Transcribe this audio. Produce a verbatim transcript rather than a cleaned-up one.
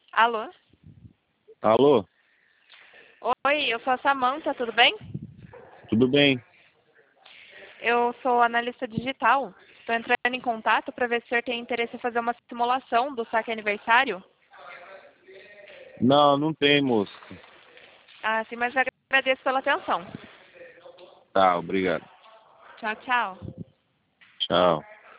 Alô? Alô? Oi, eu sou a Samantha, tudo bem? Tudo bem? Eu sou analista digital. Estou entrando em contato para ver se o senhor tem interesse em fazer uma simulação do saque aniversário. Não, não tem, moço. Ah, sim, mas agradeço pela atenção. Tá, obrigado. Tchau, tchau. Tchau.